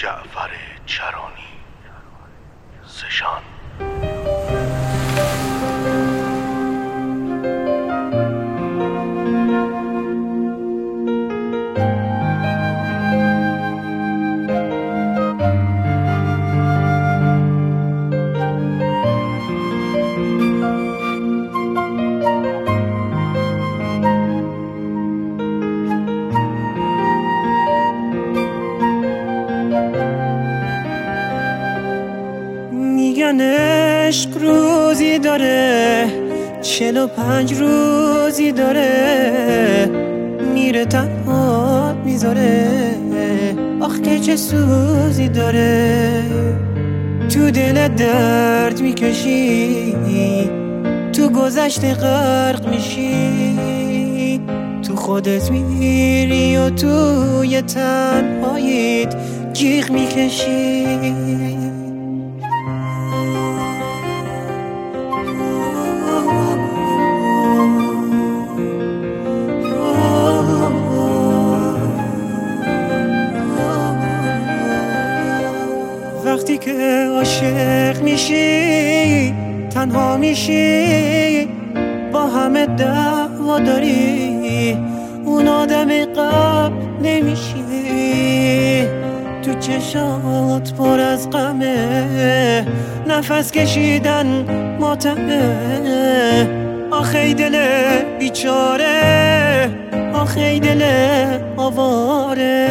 جعفر چرانی سشان. میگن عشق روزی داره 45 روزی داره، میره تنها میذاره، آخ که چه سوزی داره. تو دل درد میکشی، تو گذشته غرق میشی، تو خودت میری و توی تنهاییت جیغ میکشی. وقتی که عاشق میشی تنها میشی، با همه دعوا داری، اون آدم قبل نمیشی. تو چشات پر از غمه، نفس کشیدن ماتمه، آخی دل بیچاره، آخی دل آواره.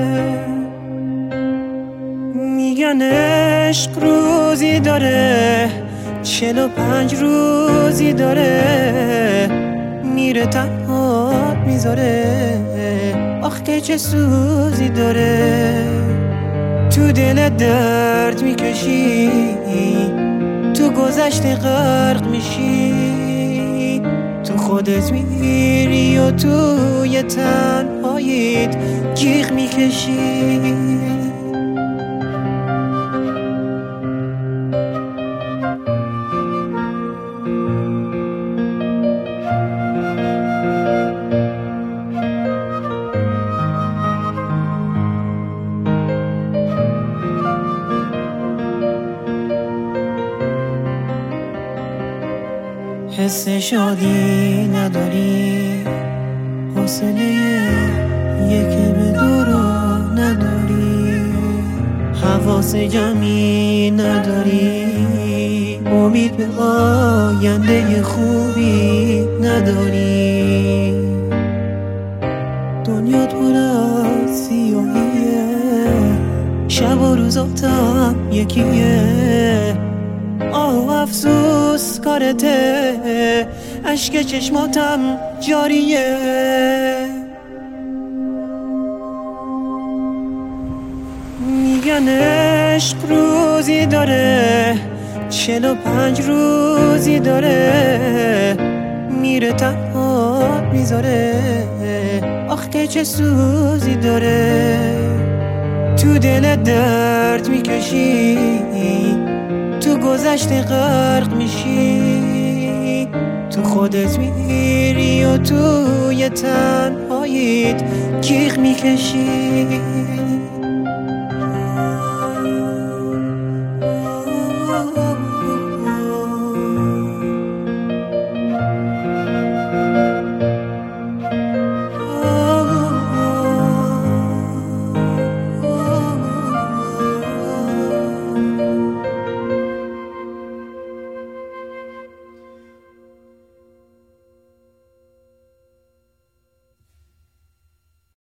میگن عشق روزی داره 45 روزی داره، میره تنها میذاره، آخ که چه سوزی داره. تو دل درد میکشی، تو گذشته غرق میشی، تو خودت میری و توی تنهاییت جیغ میکشی. حس شادی نداری، حوصله یکی به دورو نداری، حواس جمعی نداری، امید به آینده خوبی نداری. دنیات پر از سیاهیه، شب و روزاتم یکیه، آه و افسوس کارته، اشک چشماتم جاریه. میگن عشق روزی داره 45 روزی داره، میره تنها میذاره، آخ که چه سوزی داره. تو دل درد میکشی، تو گذشته غرق میشی، تو خودت میری و توی تنهاییت جیغ میکشی.